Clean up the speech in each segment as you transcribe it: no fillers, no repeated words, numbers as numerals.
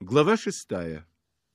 Глава 6.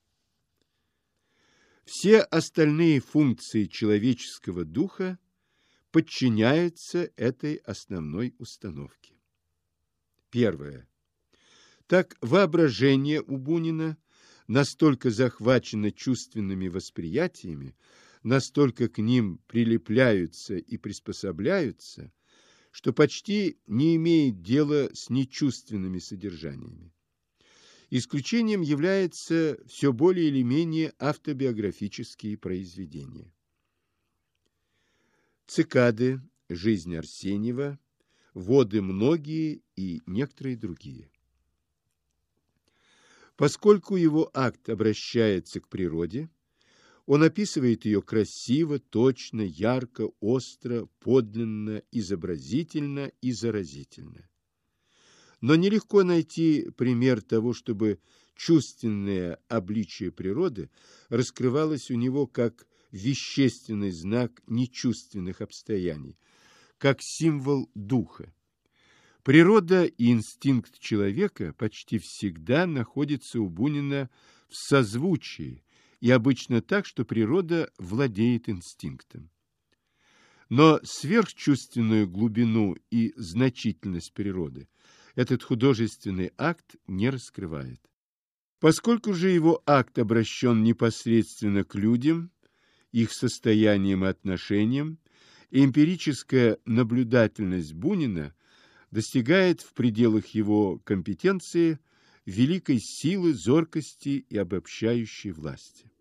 Все остальные функции человеческого духа подчиняются этой основной установке. Первое. Так воображение у Бунина настолько захвачено чувственными восприятиями, настолько к ним прилепляются и приспособляются, что почти не имеет дела с нечувственными содержаниями. Исключением являются все более или менее автобиографические произведения. «Цикады», «Жизнь Арсеньева», «Воды многие» и некоторые другие. Поскольку его акт обращается к природе, он описывает ее красиво, точно, ярко, остро, подлинно, изобразительно и заразительно. Но нелегко найти пример того, чтобы чувственное обличие природы раскрывалось у него как вещественный знак нечувственных обстояний, как символ духа. Природа и инстинкт человека почти всегда находятся у Бунина в созвучии, и обычно так, что природа владеет инстинктом. Но сверхчувственную глубину и значительность природы этот художественный акт не раскрывает. Поскольку же его акт обращен непосредственно к людям, их состояниям и отношениям, эмпирическая наблюдательность Бунина достигает в пределах его компетенции великой силы, зоркости и обобщающей власти.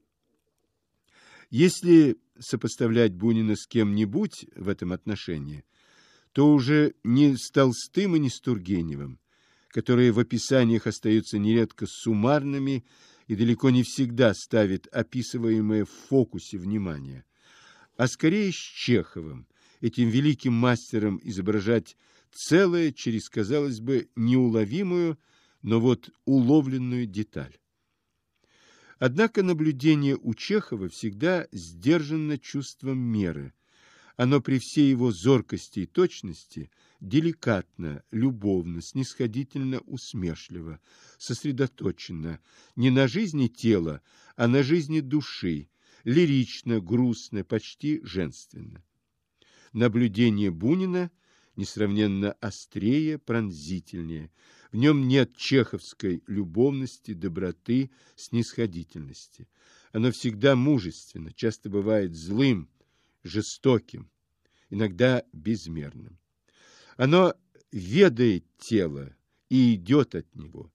Если сопоставлять Бунина с кем-нибудь в этом отношении, то уже не с Толстым и не с Тургеневым, которые в описаниях остаются нередко суммарными и далеко не всегда ставят описываемое в фокусе внимания, а скорее с Чеховым, этим великим мастером изображать целое через, казалось бы, неуловимую, но вот уловленную деталь. Однако наблюдение у Чехова всегда сдержано чувством меры. Оно при всей его зоркости и точности деликатно, любовно, снисходительно, усмешливо, сосредоточено не на жизни тела, а на жизни души, лирично, грустно, почти женственно. Наблюдение Бунина несравненно острее, пронзительнее. В нем нет чеховской любовности, доброты, снисходительности. Оно всегда мужественно, часто бывает злым, жестоким, иногда безмерным. Оно ведает тело и идет от него.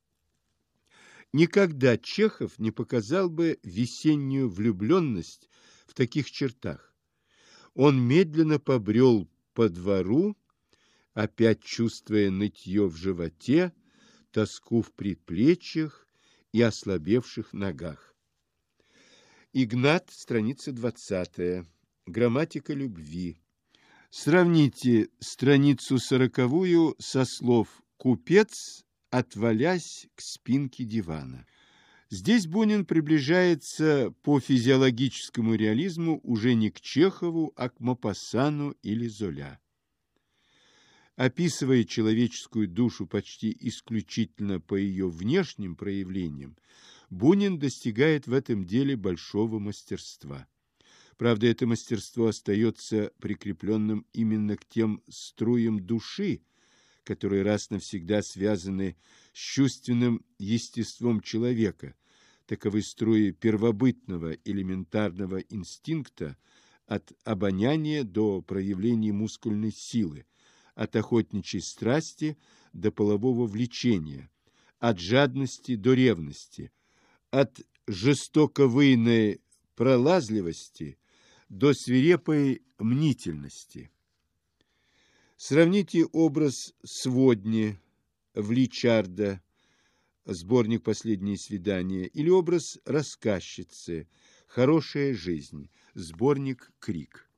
Никогда Чехов не показал бы весеннюю влюбленность в таких чертах. Он медленно побрел по двору, опять чувствуя нытье в животе, тоску в предплечьях и ослабевших ногах. Игнат, страница 20. Грамматика любви. Сравните страницу 40 со слов «купец, отвалясь к спинке дивана». Здесь Бунин приближается по физиологическому реализму уже не к Чехову, а к Мопассану или Золя. Описывая человеческую душу почти исключительно по ее внешним проявлениям, Бунин достигает в этом деле большого мастерства. Правда, это мастерство остается прикрепленным именно к тем струям души, которые раз навсегда связаны с чувственным естеством человека, таковы струи первобытного элементарного инстинкта от обоняния до проявления мускульной силы, от охотничьей страсти до полового влечения, от жадности до ревности, от жестоковыйной пролазливости до свирепой мнительности. Сравните образ Сводни в Личарда, сборник «Последние свидания», или образ рассказчицы «Хорошая жизнь», сборник «Крик».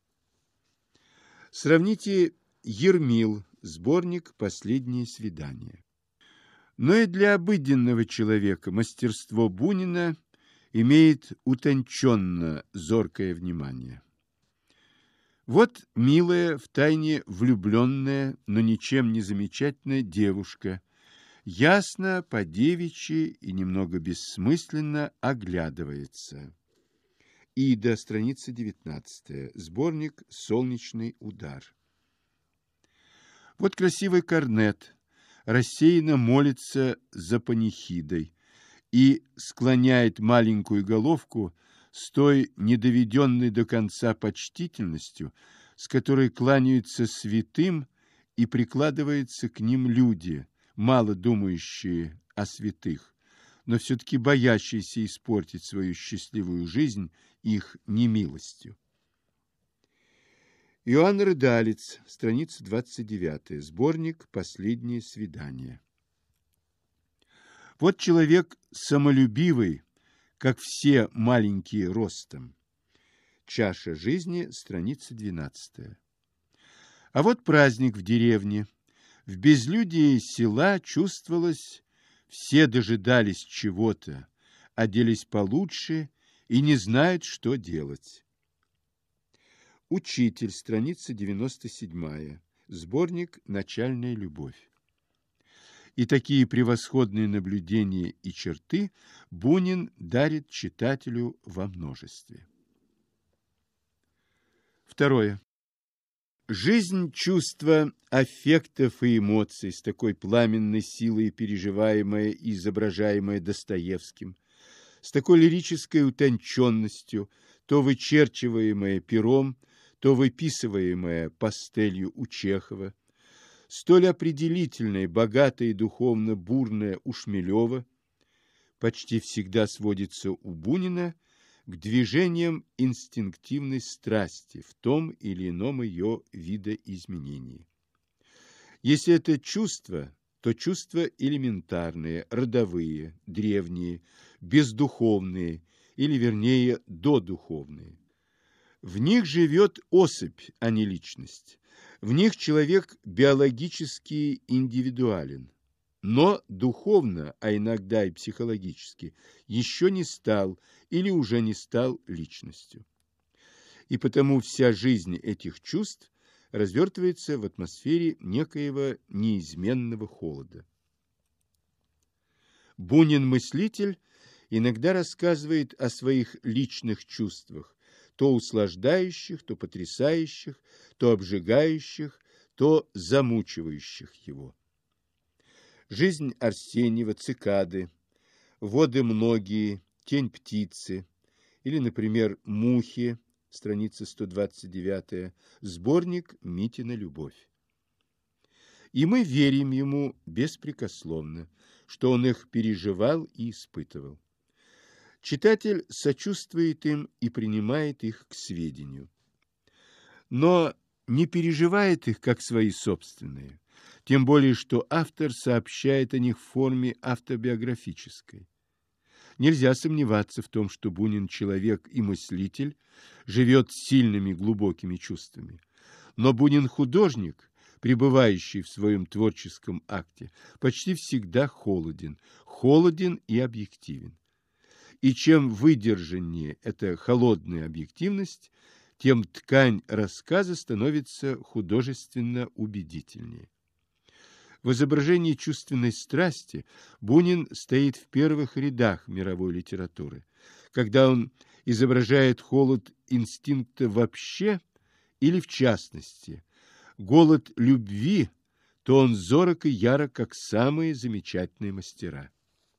Сравните Ермил, сборник «Последние свидания». Но и для обыденного человека мастерство Бунина имеет утонченно зоркое внимание. Вот милая, втайне влюбленная, но ничем не замечательная девушка, ясно, по-девичьи и немного бессмысленно оглядывается. Ида, страница 19, сборник «Солнечный удар». Вот красивый корнет рассеянно молится за панихидой и склоняет маленькую головку с той недоведенной до конца почтительностью, с которой кланяются святым и прикладываются к ним люди, мало думающие о святых, но все-таки боящиеся испортить свою счастливую жизнь их немилостью. Иоанн Рыдалец, страница 29, сборник «Последнее свидание». Вот человек самолюбивый, как все маленькие ростом. Чаша жизни, страница 12. А вот праздник в деревне. В безлюдии села чувствовалось, все дожидались чего-то, оделись получше и не знают, что делать. Учитель, страница 97, сборник «Начальная любовь». И такие превосходные наблюдения и черты Бунин дарит читателю во множестве. Второе. Жизнь чувства, аффектов и эмоций, с такой пламенной силой переживаемая и изображаемая Достоевским, с такой лирической утонченностью, то вычерчиваемая пером, то выписываемая пастелью у Чехова, столь определительная, богатая и духовно бурная у Шмелева, почти всегда сводится у Бунина к движениям инстинктивной страсти в том или ином ее видоизменении. Если это чувства, то чувства элементарные, родовые, древние, бездуховные, или, вернее, додуховные. В них живет особь, а не личность. В них человек биологически индивидуален, но духовно, а иногда и психологически, еще не стал или уже не стал личностью. И потому вся жизнь этих чувств развертывается в атмосфере некоего неизменного холода. Бунин-мыслитель иногда рассказывает о своих личных чувствах, то услаждающих, то потрясающих, то обжигающих, то замучивающих его. Жизнь Арсеньева, цикады, воды многие, тень птицы, или, например, мухи, страница 129, сборник «Митина любовь». И мы верим ему беспрекословно, что он их переживал и испытывал. Читатель сочувствует им и принимает их к сведению, но не переживает их как свои собственные, тем более что автор сообщает о них в форме автобиографической. Нельзя сомневаться в том, что Бунин человек и мыслитель, живет сильными глубокими чувствами, но Бунин художник, пребывающий в своем творческом акте, почти всегда холоден и объективен. И чем выдержаннее эта холодная объективность, тем ткань рассказа становится художественно убедительнее. В изображении чувственной страсти Бунин стоит в первых рядах мировой литературы, когда он изображает холод инстинкта вообще или в частности, голод любви, то он зорок и ярок, как самые замечательные мастера.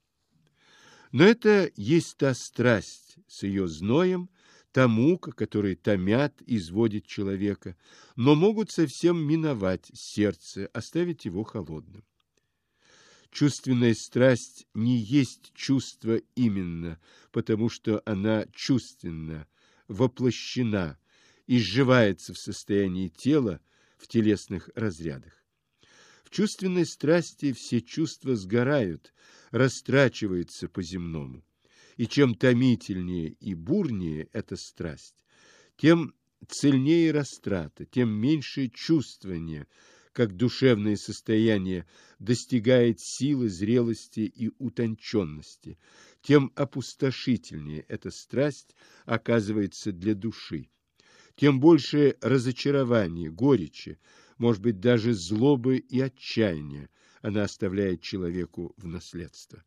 Но это есть та страсть с ее зноем, та мука, которые томят, изводят человека, но могут совсем миновать сердце, оставить его холодным. Чувственная страсть не есть чувство именно, потому что она чувственна, воплощена, изживается в состоянии тела, в телесных разрядах. В чувственной страсти все чувства сгорают, растрачиваются по-земному. И чем томительнее и бурнее эта страсть, тем цельнее растрата, тем меньше чувствование, как душевное состояние достигает силы, зрелости и утонченности, тем опустошительнее эта страсть оказывается для души, тем больше разочарования, горечи, может быть, даже злобы и отчаяния она оставляет человеку в наследство.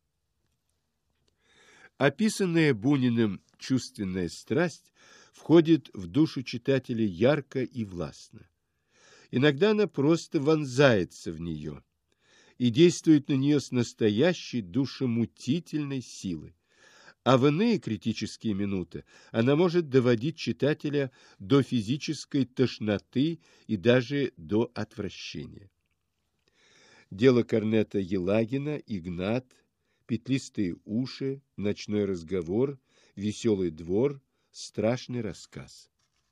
Описанная Буниным чувственная страсть входит в душу читателя ярко и властно. Иногда она просто вонзается в нее и действует на нее с настоящей душемутительной силой. А в иные критические минуты она может доводить читателя до физической тошноты и даже до отвращения. Дело Корнета Елагина, Игнат, Петлистые уши, Ночной разговор, Веселый двор, Страшный рассказ.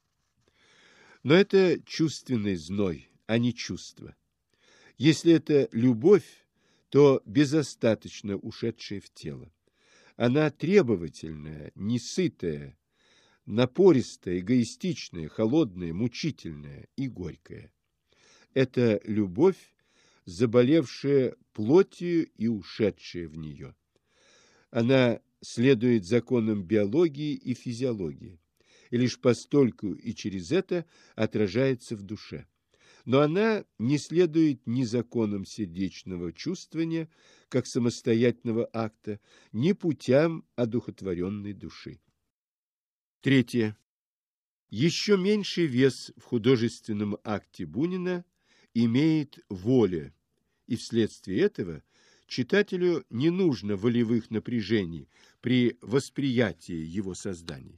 Но это чувственный зной, а не чувство. Если это любовь, то безостаточно ушедшая в тело. Она требовательная, несытая, напористая, эгоистичная, холодная, мучительная и горькая. Это любовь, заболевшая плотью и ушедшая в нее. Она следует законам биологии и физиологии, и лишь постольку и через это отражается в душе. Но она не следует ни законам сердечного чувствования, как самостоятельного акта, ни путям одухотворенной души. Третье. Еще меньший вес в художественном акте Бунина имеет воля, и вследствие этого читателю не нужно волевых напряжений при восприятии его созданий.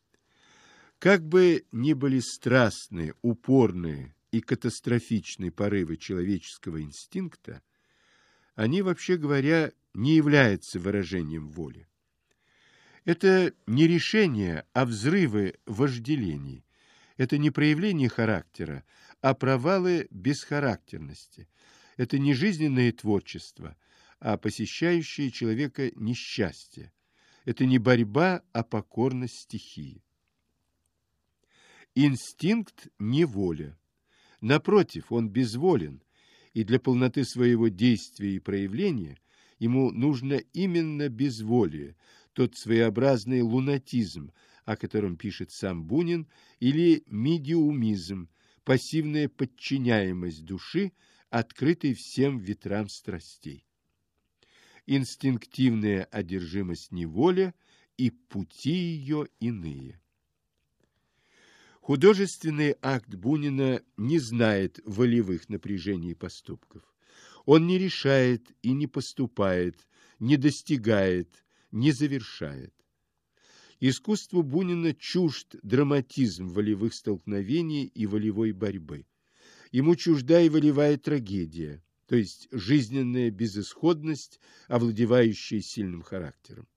Как бы ни были страстные, упорные и катастрофичные порывы человеческого инстинкта, они, вообще говоря, не являются выражением воли. Это не решение, а взрывы вожделений. Это не проявление характера, а провалы бесхарактерности. Это не жизненное творчество, а посещающее человека несчастье. Это не борьба, а покорность стихии. Инстинкт не воля. Напротив, он безволен, и для полноты своего действия и проявления ему нужно именно безволие, тот своеобразный лунатизм, о котором пишет сам Бунин, или медиумизм, пассивная подчиняемость души, открытой всем ветрам страстей. Инстинктивная одержимость неволя и пути ее иные. Художественный акт Бунина не знает волевых напряжений и поступков. Он не решает и не поступает, не достигает, не завершает. Искусству Бунина чужд драматизм волевых столкновений и волевой борьбы. Ему чужда и волевая трагедия, то есть жизненная безысходность, овладевающая сильным характером.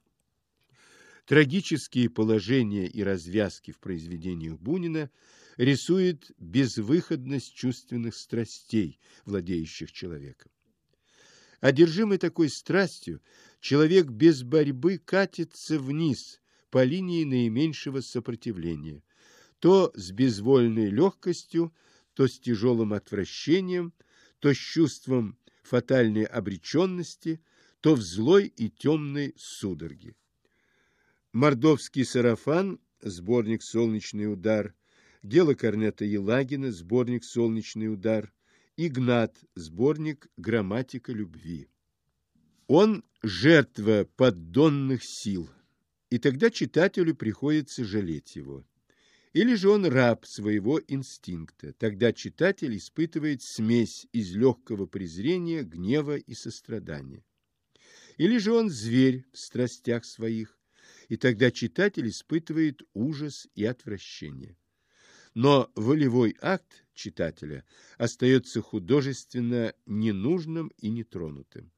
Трагические положения и развязки в произведениях Бунина рисуют безвыходность чувственных страстей, владеющих человеком. Одержимый такой страстью, человек без борьбы катится вниз по линии наименьшего сопротивления, то с безвольной легкостью, то с тяжелым отвращением, то с чувством фатальной обреченности, то в злой и темной судороге. Мордовский сарафан, сборник «Солнечный удар», дело Корнета Елагина, сборник «Солнечный удар», Игнат, сборник «Грамматика любви». Он жертва поддонных сил, и тогда читателю приходится жалеть его. Или же он раб своего инстинкта, тогда читатель испытывает смесь из легкого презрения, гнева и сострадания. Или же он зверь в страстях своих, и тогда читатель испытывает ужас и отвращение. Но волевой акт читателя остается художественно ненужным и нетронутым.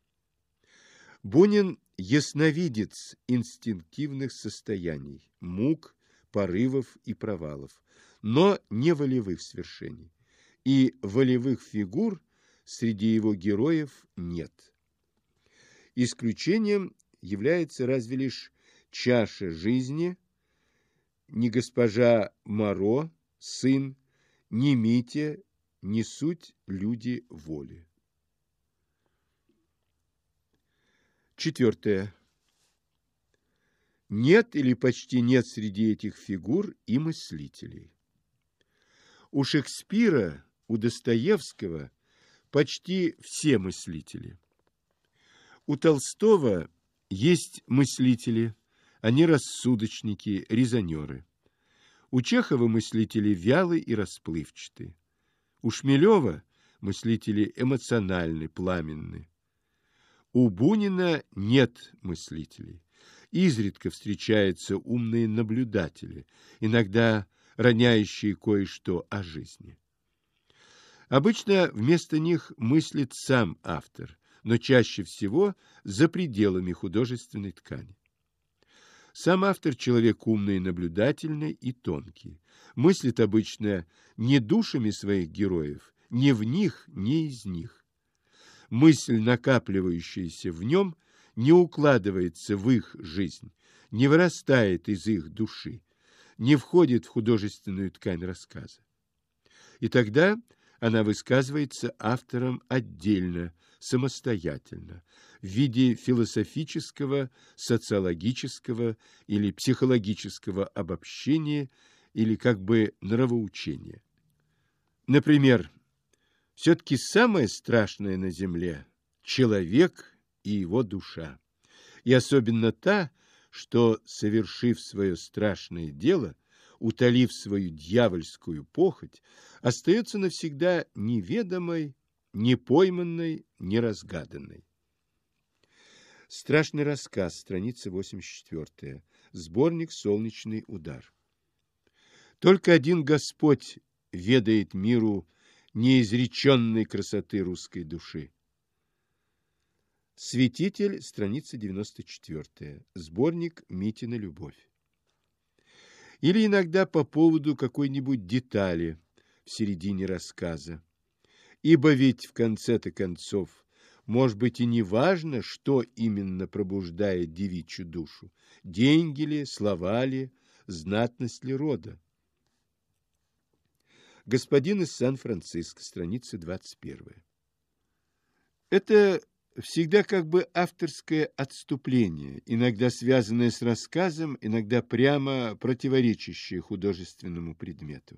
Бунин – ясновидец инстинктивных состояний, мук, порывов и провалов, но не волевых свершений. И волевых фигур среди его героев нет. Исключением является разве лишь чаша жизни, ни госпожа Моро, сын, ни Митя, не суть люди воли. Четвертое. Нет или почти нет среди этих фигур и мыслителей. У Шекспира, у Достоевского почти все мыслители. У Толстого есть мыслители, они рассудочники, резонеры. У Чехова мыслители вялы и расплывчаты. У Шмелева мыслители эмоциональны, пламенны. У Бунина нет мыслителей. Изредка встречаются умные наблюдатели, иногда роняющие кое-что о жизни. Обычно вместо них мыслит сам автор, но чаще всего за пределами художественной ткани. Сам автор – человек умный, наблюдательный и тонкий. Мыслит обычно не душами своих героев, ни в них, ни из них. Мысль, накапливающаяся в нем, не укладывается в их жизнь, не вырастает из их души, не входит в художественную ткань рассказа. И тогда она высказывается автором отдельно, самостоятельно, в виде философического, социологического или психологического обобщения или как бы нравоучения. Например, все-таки самое страшное на земле – человек и его душа. И особенно та, что, совершив свое страшное дело, утолив свою дьявольскую похоть, остается навсегда неведомой, непойманной, неразгаданной. Страшный рассказ, страница 84, сборник «Солнечный удар». Только один Господь ведает миру неизреченной красоты русской души. Святитель, страница 94, сборник «Митина любовь». Или иногда по поводу какой-нибудь детали в середине рассказа. Ибо ведь в конце-то концов, может быть, и не важно, что именно пробуждает девичью душу, деньги ли, слова ли, знатность ли рода. Господин из Сан-Франциско, страница 21. Это всегда как бы авторское отступление, иногда связанное с рассказом, иногда прямо противоречащее художественному предмету.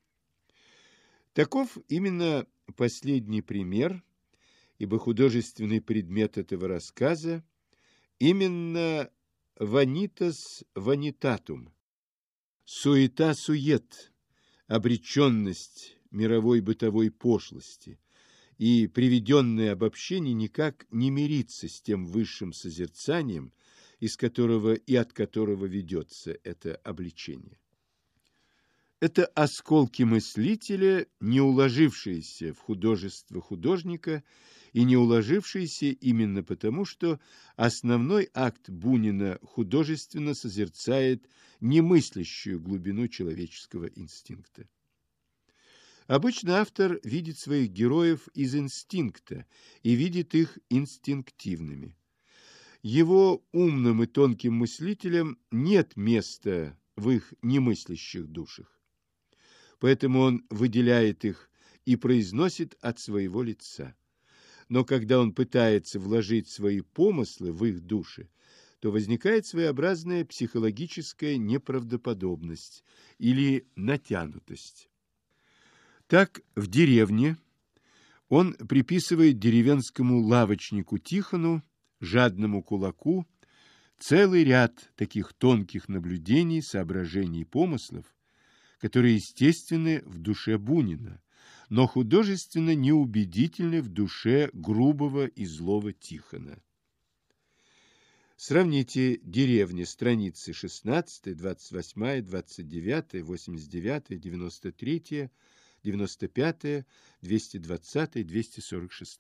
Таков именно последний пример, ибо художественный предмет этого рассказа именно vanitas vanitatum, суета-сует, обреченность мировой бытовой пошлости, и приведенное обобщение никак не мирится с тем высшим созерцанием, из которого и от которого ведется это обличение. Это осколки мыслителя, не уложившиеся в художество художника и не уложившиеся именно потому, что основной акт Бунина художественно созерцает немыслящую глубину человеческого инстинкта. Обычно автор видит своих героев из инстинкта и видит их инстинктивными. Его умным и тонким мыслителям нет места в их немыслящих душах. Поэтому он выделяет их и произносит от своего лица. Но когда он пытается вложить свои помыслы в их души, то возникает своеобразная психологическая неправдоподобность или натянутость. Так, в деревне он приписывает деревенскому лавочнику Тихону, жадному кулаку, целый ряд таких тонких наблюдений, соображений и помыслов, которые естественны в душе Бунина, но художественно неубедительны в душе грубого и злого Тихона. Сравните «Деревня», страницы 16, 28, 29, 89, 93, 95, 220, 246.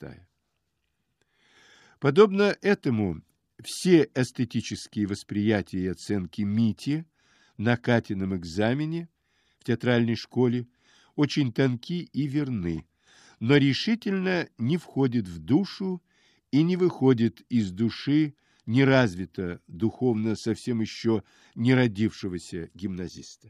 Подобно этому, все эстетические восприятия и оценки Мити на Катином экзамене в театральной школе очень тонки и верны, но решительно не входят в душу и не выходят из души неразвито духовно совсем еще не родившегося гимназиста.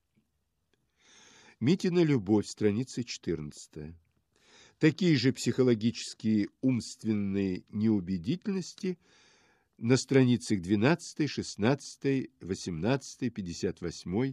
Митина любовь, страница 14. Такие же психологические умственные неубедительности на страницах 12, 16, 18, 58,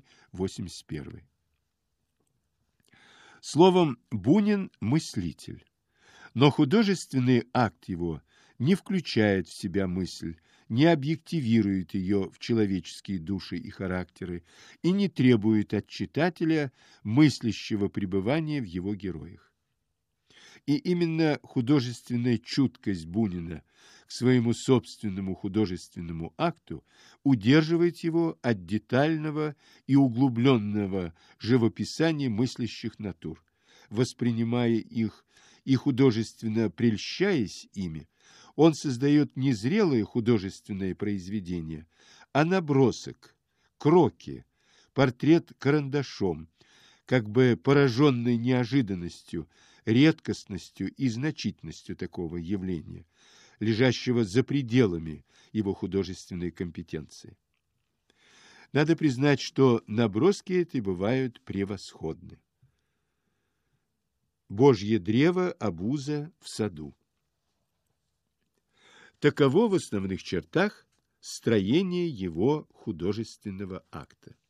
81. Словом, Бунин – мыслитель. Но художественный акт его не включает в себя мысль, не объективирует ее в человеческие души и характеры и не требует от читателя мыслящего пребывания в его героях. И именно художественная чуткость Бунина к своему собственному художественному акту удерживает его от детального и углубленного живописания мыслящих натур, воспринимая их и художественно прельщаясь ими. Он создает не зрелое художественное произведение, а набросок, кроки, портрет карандашом, как бы пораженный неожиданностью, редкостностью и значительностью такого явления, лежащего за пределами его художественной компетенции. Надо признать, что наброски эти бывают превосходны. Божье древо, обуза в саду. Таково в основных чертах строение его художественного акта.